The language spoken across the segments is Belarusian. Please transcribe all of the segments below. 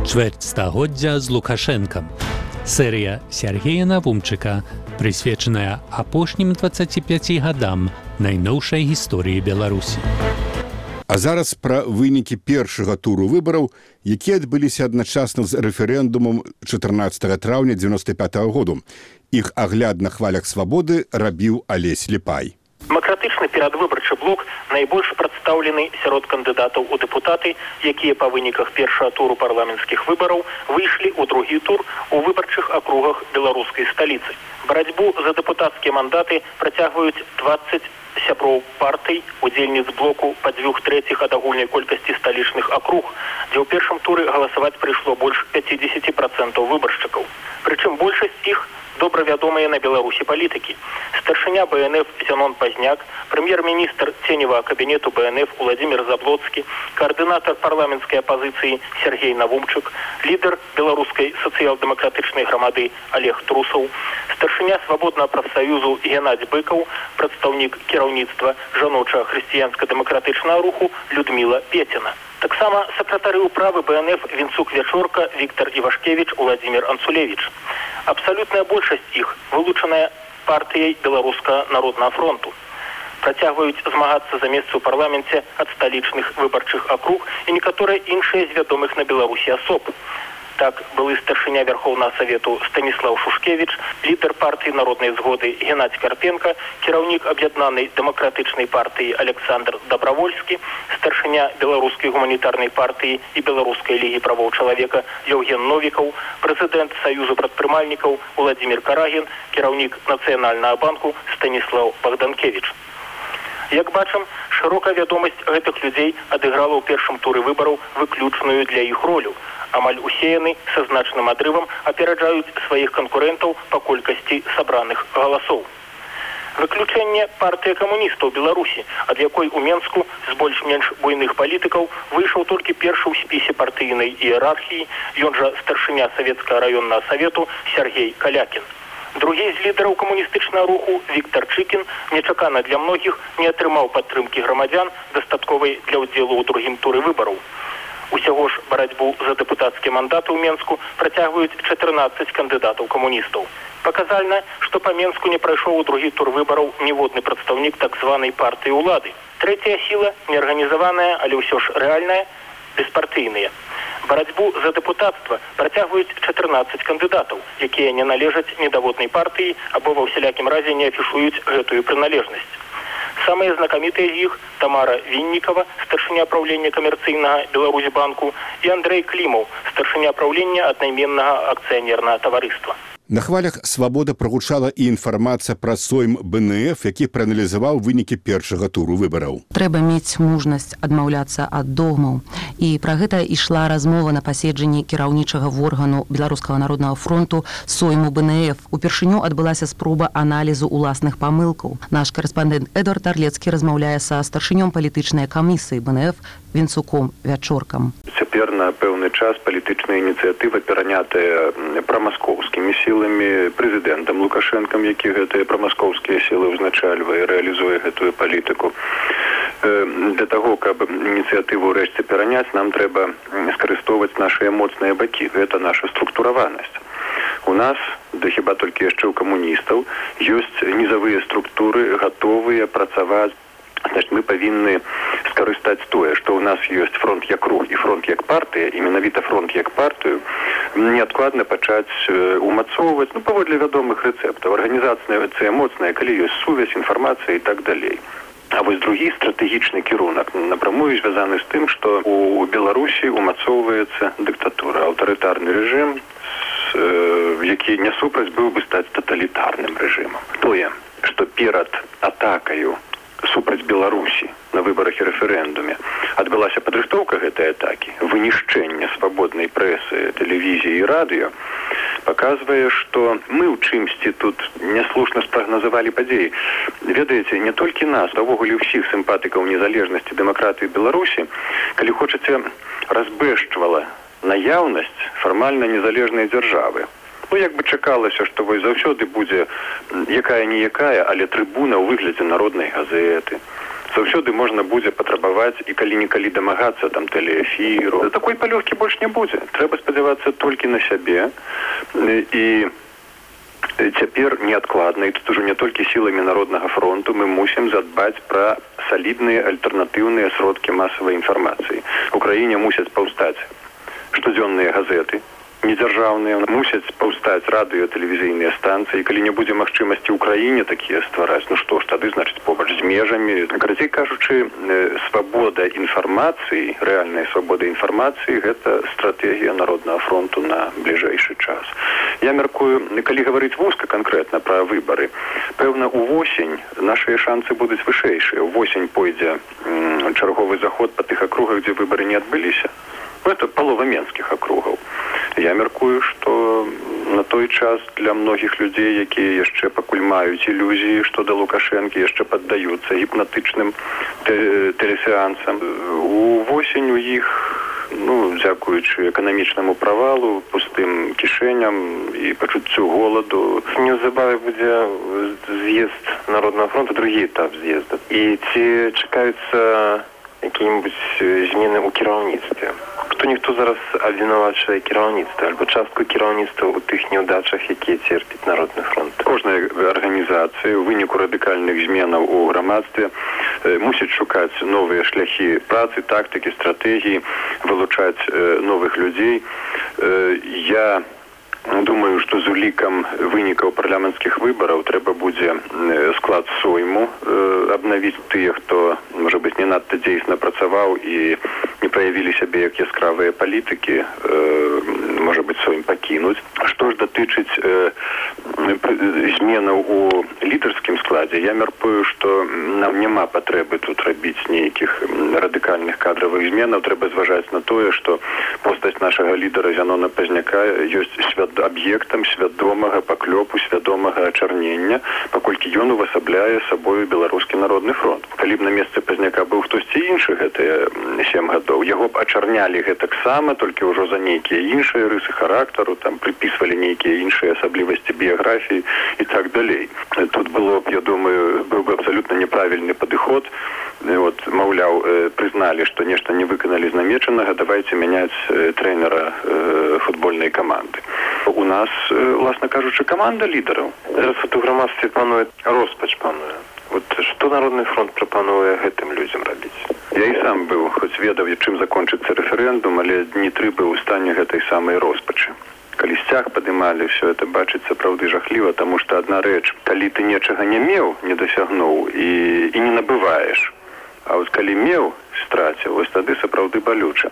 Чверть стагоддзя з Лукашэнкам. Серія Сергея Навумчыка, прысвечаная апошнім 25 гадам найноўшай гісторыі Беларусі. А зараз пра вынікі першага туру выбараў, якія адбыліся адначасна з рэферэндумам 14 траўня 95 году. Іх агляд на хвалях свабоды рабіў Алесь Ліпай. Дэмакратычны перадвыбарчы блок найбольш прадстаўлены сярод кандыдатаў у дэпутаты, якія па выніках першага туру парламенцкіх выбараў выйшлі ў другі тур у выбарчых акругах беларускай сталіцы. Барацьбу за дэпутацкія мандаты працягваюць 20 сяброў партый, удзельніц блоку па 2/3 ад агульнай колькасці сталічных акруг, дзе ў першым туры галасаваць прыйшло больш 50% выбаршчыкаў. Прычым большасць іх добра вядомыя на Беларусі палітыкі. Старшыня БНФ Зянон Пазняк, прэм'ер-міністр ценевага кабінету БНФ Уладзімір Заблоцкі, каардынатар парламенцкай апазіцыі Сергей Навумчык, лідар беларускай сацыял-дэмакратычнай грамады Олег Трусаў, старшыня свабоднага прафсаюзу Геннадзь Быкаў, прадстаўнік кіраўніцтва жаночага хрысціянска-дэмакратычнага руху Людміла Пеціна. Таксама сакратары ўправы БНФ Вінцук Вячорка, Віктор Івашкевіч, Уладзімір Анцулевіч. Абсалютная большасць іх вылучаная партыяй Беларускага народнага фронту. Працягваюць змагацца за месца ў парламенце ад сталічных выбарчых акруг і некаторыя іншыя з вядомых на Беларусі асоб. Так, былы старшыня Вярхоўнага Савету Станіслаў Шушкевіч, лідар партыі народнай згоды Геннадзь Карпенка, кіраўнік аб'яднанай дэмакратычнай партыі Александр Дабравольскі, старшыня беларускай гуманітарнай партыі і беларускай лігі правоў чалавека Яўген Новікаў, прэзідэнт Саюзу прадпрымальнікаў Уладзімір Карагін, кіраўнік Нацыянальнага банку Станіслаў Богданкевіч. Як бачым, шырокая вядомасць гэтых людзей адыграла ў першым туры выбараў выключную для іх ролю. Амаль усе яны са значным адрывам апераджаюць сваіх канкурэнтаў па колькасці сабраных галасоў. Выключэнне партыя камуністаў Беларусі, ад якой у Менску з больш-менш буйных палітыкаў выйшаў толькі першы ў спісе партыйнай іерархіі, ён жа старшыня Савецкага раённага савету Сергей Калякін. Другі з лідараў камуністычнага руху Віктор Чыкін нечакана для многіх не атрымаў падтрымкі грамадзян, дастатковай для ўдзелу ў другім туры выбараў. Усяго ж барацьбу за дэпутацкія мандаты ў Менску працягваюць 14 кандыдатаў камуністаў. Паказальна, што па Менску не прайшоў у другі тур выбараў ніводны прадстаўнік так званай партыі ўлады. Трэцяя сіла, неарганізаваная, але ўсё ж рэальная, беспартыйныя. Барацьбу за дэпутацтва працягваюць 14 кандыдатаў, якія не належаць недаводнай партыі або ва ўсялякім разе не афішуюць гэтую прыналежнасць. Самыя знакамітыя з іх Тамара Віннікава, старшыня праўлення камерцыйнага Беларусьбанку, і Андрэй Клімаў, старшыня праўлення аднайменнага акцыянернага таварыства. На хвалях свабода прагучала і інфармацыя пра сойм БНФ, які прааналізаваў вынікі першага туру выбараў. Трэба мець мужнасць адмаўляцца ад догмаў. І пра гэта ішла размова на паседжанні кіраўнічага органу Беларускага народнага фронту сойму БНФ. Упершыню адбылася спроба аналізу ўласных памылкаў. Наш карэспандэнт Эдуард Арлецкі размаўляе са старшынём палітычнай камісіі БНФ Вінцуком Вячоркам. Цяпер на пэўны час палітычная ініцыятыва перанятая прамаскоўскімі сіламі, прэзідэнтам Лукашэнкам, які гэтыя прамаскоўскія сілы ўзначальвае і рэалізуе гэтую палітыку. Для таго, каб ініцыятыву ўрэшце пераняць, нам трэба скарыстоўваць нашыя моцныя бакі. Гэта наша структураванасць. У нас, да хіба толькі яшчэ ў камуністаў, ёсць нізавыя структуры, гатовыя працаваць. Значит, мы павінны скарыстаць тое, што ў нас ёсць фронт як рух і фронт як партыя, і менавіта фронт як партыю, неадкладна пачаць умацоўваць, паводле вядомых рэцэптаў. Арганізацыя моцная, калі ёсць сувязь, інфармацыя і так далей. А вось другі стратэгічны кірунак напрамую звязаны з тым, што у Беларусі умацоўваецца дыктатура, аўтарытарны рэжым, які не супраць быў бы стаць таталітарным рэжымам. Тое, што перад атакаю супраць Беларусі на выбарах і рэферэндуме адбылася падрыхтоўка гэтай атакі, вынішчэнне свабоднай прэсы, тэлевізіі і радыё, паказвае, што мы ў чымсьці тут няслушна спрагназавалі падзеі. Ведаеце, не толькі нас, а ўвогуле ўсіх сімпатыкаў незалежнасці, дэмакратыі Беларусі, калі хочаце, разбэшчвала наяўнасць фармальна незалежнай дзяржавы. Як бы чакалася, што вось заўсёды будзе якая-ніякая, але трыбуна ў выглядзе народнай газеты, заўсёды можна будзе патрабаваць і калі-нікалі дамагацца там тэлеэфіру. Такой палёгкі больш не будзе. Трэба спадзявацца толькі на сябе. І цяпер неадкладна, і тут ужо не толькі сіламі Народнага фронту, мы мусім задбаць пра салідныя альтэрнатыўныя сродкі масавай інфармацыі. У краіне мусяць паўстаць штодзённыя газеты, недзяржаўныя, мусяць паўстаць радыё-тэлевізійныя станцыі. Калі не будзе магчымасці ў краіне такія ствараць, ну што ж, тады, значыць, побач з межамі. Карацей кажучы, свабода інфармацыі, рэальная свабода інфармацыі – гэта стратэгія Народнага фронту на бліжэйшы час. Я мяркую, калі гаварыць вузка канкрэтна пра выбары, пэўна, увосень нашыя шанцы будуць вышэйшыя. Увосень пойдзе чарговы заход па тых акругах, дзе выбары не адбыліся. Это палова менскіх акругаў. Я мяркую, што на той час для многіх людзей, якія яшчэ пакуль маюць ілюзіі, што да Лукашэнкі яшчэ паддаюцца гіпнатычным тэлесеансам. Увосень у іх, дзякуючы эканамічнаму правалу, пустым кішэням і пачуццю голаду. Неўзабаве будзе з'езд Народнага фронту, другі этап з'езда. І ці чакаюцца якія-небудзь змены ў кіраўніцтве? Хто-ніхто зараз абвінавачвае кіраўніцтва альбо частку кіраўніцтва ў тых няўдачах, якія церпіць Народны фронт. Кожная арганізацыя ў выніку радыкальных зменаў у грамадстве мусіць шукаць новыя шляхі працы, тактыкі, стратэгіі, вылучаць новых людзей. Я думаю, што з улікам вынікаў парламенцкіх выбараў трэба будзе склад сойму абнавіць тыя, хто, можа быць, не надта дзейсна працаваў і не праявілі сябе як яскравыя палітыкі, можа быць, сойм пакінуць. Што ж датычыць зменаў у лідарскім складзе, я мяркую, што нам няма патрэбы тут рабіць нейкіх радыкальных кадравых зменаў. Трэба зважаць на тое, што постаць нашага лідара Зянона Пазняка ёсць аб'ектам свядомага паклёпу, свядомага ачарнення, паколькі ён увасабляе сабою Беларускі народны фронт. Калі б на месцы Пазняка быў хтосьці іншы гэтыя 7 гадоў, яго б ачарнялі гэтаксама, толькі ўжо за нейкія іншыя рысы характару, там прыпісвалі нейкія іншыя асаблівасці біяграфіі і так далей. Тут было б, я думаю, быў бы абсалютна неправільны падыход. Маўляў, прызналі, што нешта не выканалі з намечанага, давайце мяняць трэнера футбольнай каманды. У нас, власна кажучы, каманда лідараў. Зараз у грамадстве пануе роспач пануе. Што Народны фронт прапануе гэтым людзям рабіць? Я і сам быў, хоць ведаў, чым закончыцца рэферэндум, але дні 3 быў у стане гэтай самай роспачы. Калі сцяг падымалі, все это бачыць сапраўды жахліва, таму што адна рэч, калі ты нечага не меў, не дасягнуў і не набываеш, а вось калі меў, страціў, вось тады сапраўды балюча.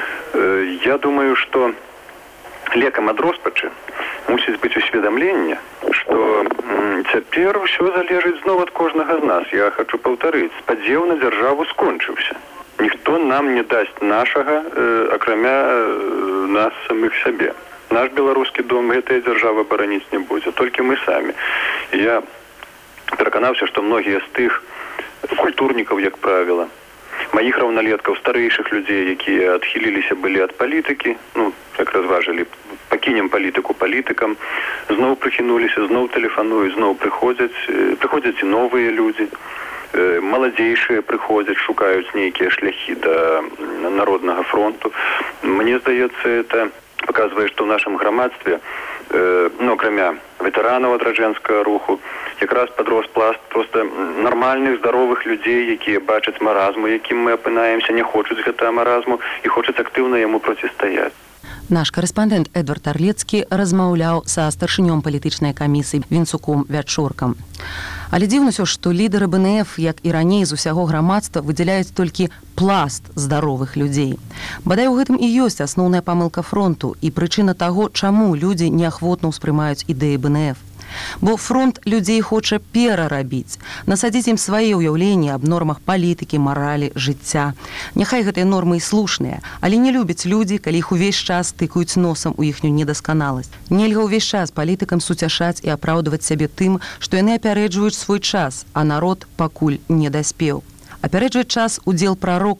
Я думаю, што лекам ад роспачы мусіць быць усведамленне, што цяпер усё залежыць зноў ад кожнага з нас. Я хачу паўтарыць, спадзеў на дзяржаву скончыўся. Ніхто нам не дасць нашага, акрамя нас самых сябе. Наш беларускі дом гэтая дзяржава бараніць не будзе, толькі мы самі. Я пераканаўся, што многія з тых культурнікаў, як правіла, маіх раўналеткаў, старэйшых людзей, якія адхіліліся былі ад палітыкі, як разважылі, пакінем палітыку палітыкам, зноў прыхінуліся, зноў тэлефануюць, зноў прыходзяць і новыя людзі, маладзейшыя прыходзяць, шукаюць нейкія шляхі да Народнага фронту. Мне здаецца, это паказвае, што ў нашым грамадстве, акрамя ветэранаў адраджэнскага руху, якраз падрос пласт проста нармальных, здаровых людзей, якія бачаць маразму, якім мы апынаемся, не хочуць гэтага маразму і хочуць актыўна яму процістаяць. Наш карэспандэнт Эдвард Арлецкі размаўляў са старшынём палітычнай камісіі Вінцуком Вячоркам. Але дзіўна ўсё, што лідары БНФ, як і раней з усяго грамадства, выдзяляюць толькі пласт здаровых людзей. Бадай у гэтым і ёсць асноўная памылка фронту і прычына таго, чаму людзі неахвотна ўспрымаюць ідэі БНФ. Бо фронт людзей хоча перарабіць, насадзіць ім свае ўяўленні аб нормах палітыкі, маралі, жыцця. Няхай гэтыя нормы і слушныя, але не любяць людзі, калі іх увесь час тыкаюць носам у іхнюю недасканаласць. Нельга ўвесь час палітыкам суцяшаць і апраўдваць сябе тым, што яны апярэджваюць свой час, а народ пакуль не даспеў. Апярэджваць час удзел прарокаў,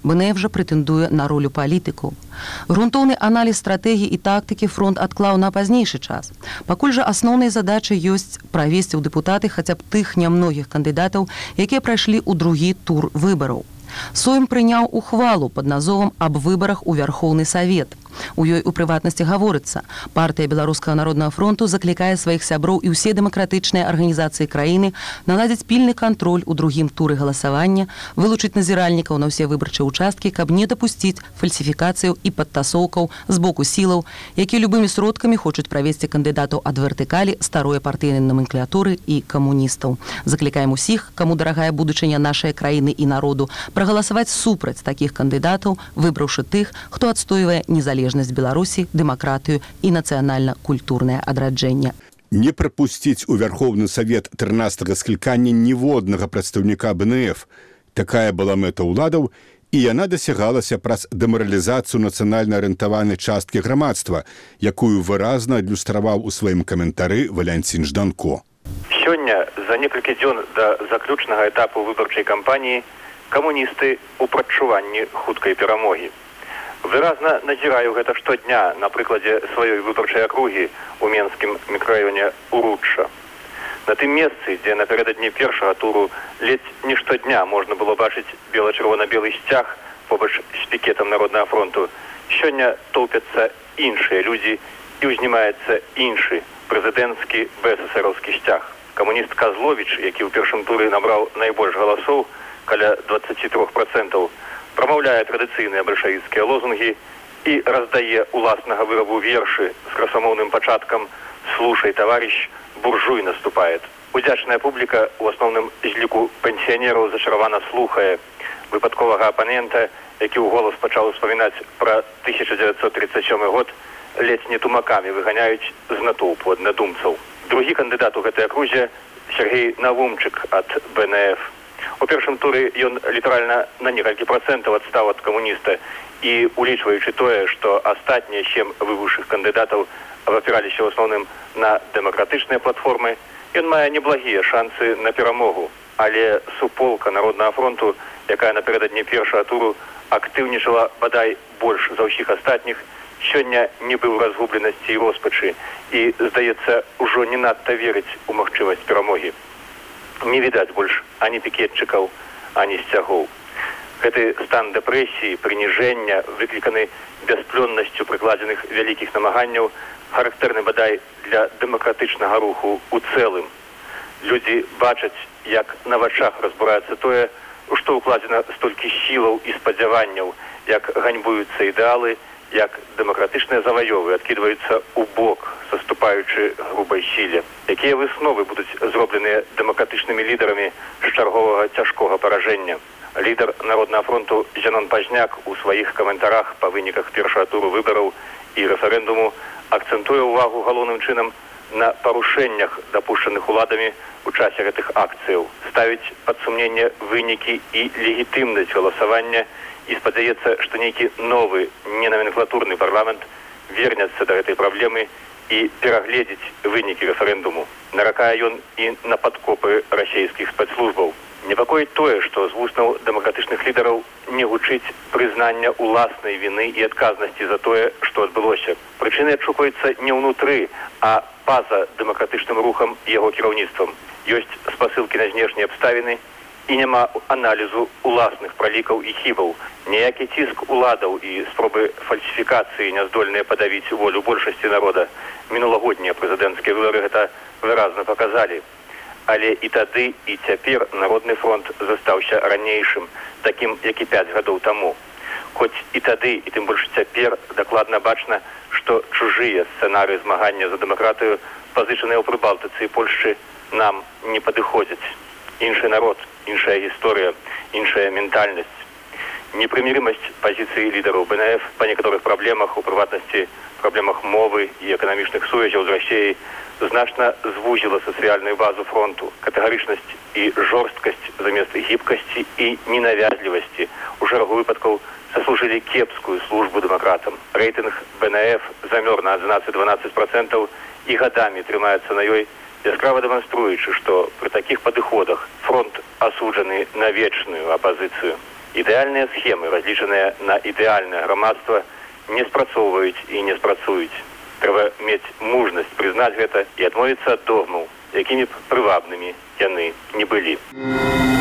БНФ жа прэтэндуе на ролю палітыкаў. Грунтоўны аналіз стратэгіі і тактыкі фронт адклаў на пазнейшы час. Пакуль жа асноўнай задачай ёсць правесці ў дэпутаты хаця б тых нямногіх кандыдатаў, якія прайшлі ў другі тур выбараў. Сойм прыняў ухвалу пад назовам аб выбарах у Вярхоўны Савет. У ёй у прыватнасці гаворыцца, партыя Беларускага народнага фронту заклікае сваіх сяброў і ўсе дэмакратычныя арганізацыі краіны наладзіць пільны кантроль у другім туры галасавання, вылучыць назіральнікаў на ўсе выбарчыя ўчасткі, каб не дапусціць фальсіфікацыяў і падтасоўкаў з боку сілаў, якія любымі сродкамі хочуць правесці кандыдатаў ад вертыкалі старой партыйнай номенклатуры і камуністаў. Заклікаем усіх, каму дарагая будучыня нашай краіны і народу, прагаласаваць супраць такіх кандыдатаў, выбраўшы тых, хто адстойвае незалежнасць Беларусі, дэмакратыю і нацыянальна-культурнае адраджэнне. Не прапусціць у Вярхоўны Савет 13-го склікання ніводнага прадстаўніка БНФ. Такая была мэта ўладаў, і яна дасягалася праз дэмаралізацыю нацыянальна арыентаванай часткі грамадства, якую выразна адлюстраваў у сваім каментары Валянцін Жданко. Сёння, за некалькі дзён да заключнага этапу выбарчай кампаніі, камуністы ў прадчуванні хуткай перамогі. Выразна назіраю гэта штодня на прыкладзе сваёй выбарчай акругі ў менскім мікрараёне Уручча. На тым месцы, дзе напярэдадні першага туру ледзь не штодня можна было бачыць бела-чырвона-белы сцяг побач з пікетам Народнага фронту, сёння тоўпяцца іншыя людзі і ўзнімаецца іншы прэзідэнцкі БССРаўскі сцяг. Камуніст Казловіч, які ў першым туры набраў найбольш галасоў, каля 23%, прамаўляе традыцыйныя бальшавіцкія лозунгі і раздае уласнага вырабу вершы з красамоўным пачаткам «Слушай, товарищ, буржуй наступает». Удзячная публіка, у асноўным з ліку пенсіянераў, зачаравана слухае выпадковага апанента, які ў голас пачаў успамінаць пра 1937 год, ледзь не тумакамі выганяюць з натоўпу аднадумцаў. Другі кандыдат у гэтай акрузе Сергей Навумчык ад БНФ. У першым туры ён літаральна на некалькі працэнтаў адстаў ад камуніста і, улічваючы тое, што астатнія 7 выбыўшых кандыдатаў абапіраліся ў асноўным на дэмакратычныя платформы, ён мае неблагія шансы на перамогу. Але суполка Народнага фронту, якая напярэдадні першага туру актыўнічала бадай больш за ўсіх астатніх, сёння не быў разгубленасці і роспачы і, здаецца, ужо не надта верыць у магчымасць перамогі. Не відаць больш ані пікетчыкаў, ані сцягоў. Гэты стан дэпрэсіі, прыніжэння, выкліканы бясплённасцю прыкладзеных вялікіх намаганняў, характэрны бадай для дэмакратычнага руху ў цэлым. Людзі бачаць, як на вачах разбураецца тое, што ўкладзена столькі сілаў і спадзяванняў, як ганьбуюцца ідэалы, як дэмакратычныя заваёвы адкідваюцца ў бок, саступаючы грубай сіле. Якія высновы будуць зробленыя дэмакратычнымі лідарамі з чарговага цяжкога паражэння. Лідар Народнага фронту Зянон Пазняк у сваіх каментарах па выніках першага туру выбараў і рэферэндуму акцэнтуе ўвагу галоўным чынам на парушэннях, дапушчаных уладамі ў часе гэтых акцыяў, ставіць пад сумненне вынікі і легітымнасць галасавання і спадзяецца, што нейкі новы ненаменклатурны парламент вернецца да гэтай праблемы і перагледзіць вынікі рэферэндуму. Наракае ён і на падкопы расійскіх спецслужбаў. Непакоіць тое, што з вуснаў дэмакратычных лідараў не гучыць прызнання ўласнай віны і адказнасці за тое, што адбылося. Прычыны адшукваюцца не ўнутры, а па-за дэмакратычным рухам і яго кіраўніцтвам. Ёсць спасылкі на знешнія абставіны і няма аналізу уласных пралікаў і хібаў. Ніякі ціск уладаў і спробы фальсіфікацыі няздольныя падавіць волю большасці народа. Мінулагоднія прэзідэнцкія выбары гэта выразна паказалі. Але і тады, і цяпер Народны фронт застаўся ранейшым, такім, як і 5 гадоў таму. Хоць і тады, і тым больш цяпер дакладна бачна, што чужыя сцэнарыі змагання за дэмакратыю, пазычаныя ў Прыбалтыцы і Польшчы, нам не падыходзяць. Іншы народ, іншая гісторыя, іншая ментальнасць. Непрымірымасць пазіцыі лідараў БНФ па некаторых праблемах, у прыватнасці праблемах мовы і эканамічных сувязяў з Расіяй, значна звузіла сацыяльную базу фронту. Катэгарычнасць і жорсткасць замест гібкасці і ненавязлівасці у шэрагу выпадкаў заслужылі кепскую службу дэмакратам. Рэйтынг БНФ замёр на 11-12% і гадамі трымаецца на ёй, яскрава дэманструючы, што пры такіх падыходах фронт асуджаны на вечную апазіцыю. Ідэальныя схемы, разлічаныя на ідэальнае грамадства, не спрацоўваюць і не спрацуюць. Трэба мець мужнасць прызнаць гэта і адмовіцца ад догмаў, якімі б прывабнымі яны не былі.